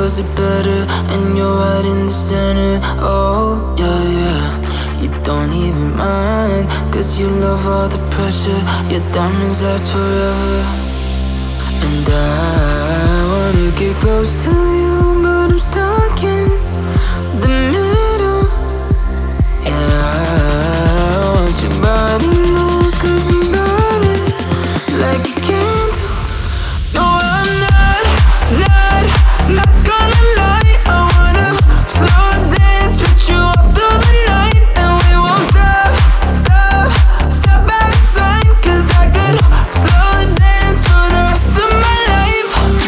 does it better, and you're right in the center. Oh, yeah, yeah. You don't even mind, cause you love all the pressure. Your diamonds last forever. And I wanna get close to you, but I'm stuck in the middle. Yeah, I want your body moves, cause I'm burning like a candle. No, I'm not gonna lie. I wanna slow dance with you all through the night, and we won't stop at a sign, cause I could slow dance for the rest of my life.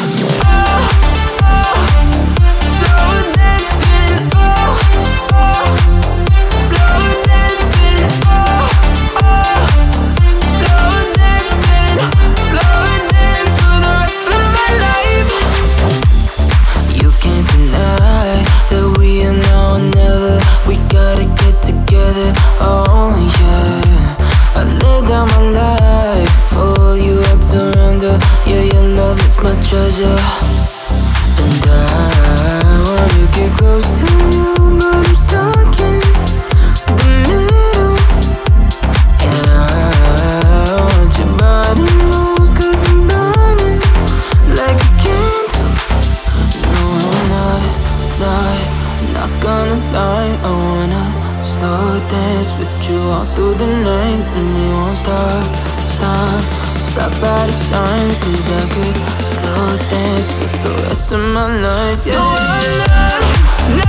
Slow dancing, slow dancing, slow dance for the rest of my life. You can't deny that we are now or never. We gotta get together, oh yeah. I lay down my life for you, I'd surrender. Yeah, your love is my treasure. And I wanna get close to you, but I'm stuck in the middle. Yeah, I want your body moves, cause I'm burning like a candle. No, I'm not gonna lie. I wanna slow dance with you all through the night, and we won't stop at a sign, cause I could slow dance for the rest of my life. Yeah. No, I'm